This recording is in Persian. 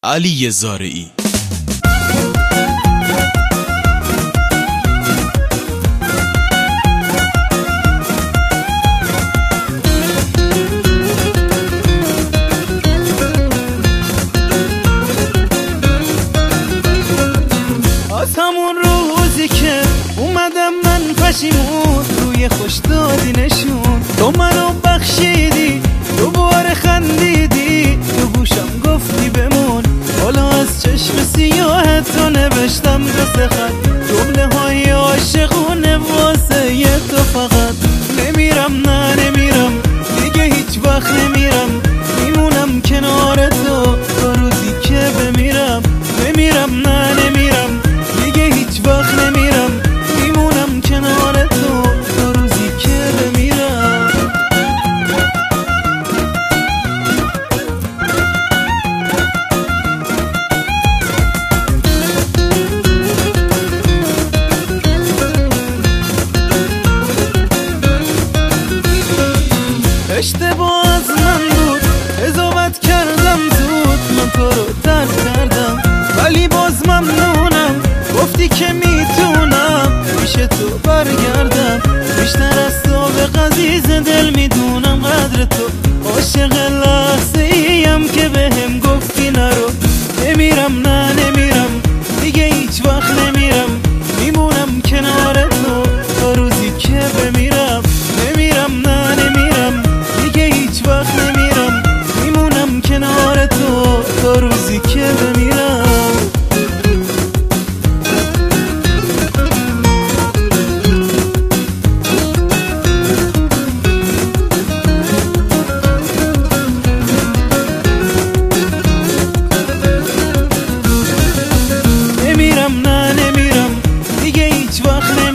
علی زارعی. از همون روزی که اومدم من پشیمون، روی خوش دادی نشون، تو منو بخشیدی، دوباره خندیدی، تو گوشم گفتی بمون، حالا از چشم سیاهت تو نوشتم دو خط، جمله های عاشقونه واسه یه تو فقط. نمیرم نه نمیرم دیگه هیچ وقت نمیرم، میمونم کنار تو تا روزی که بمیرم. نمیرم نه نمیرم دیگه هیچ وقت نمیرم، میمونم کنار تو تا روزی که بمیرم. اشتباه از من بود، قضاوت کردم زود، من تو رو ترک کردم ولی باز ممنونم، گفتی که میتونم پیش تو برگردم، بیشتر از تو به عزیز دل میدونم قدر تو، عاشق لحظه ایم که بهم گفتی نرو. نمیرم نه نمیرم دیگه هیچ وقت نمیرم، میمونم کنار تو تا روزی که بمیرم. نمیرم نه نمیرم دیگه هیچ وقت نمیرم، میمونم کنار تو تا روزی که بمیرم. نمیرم نه نمیرم دیگه هیچ وقت نمیرم.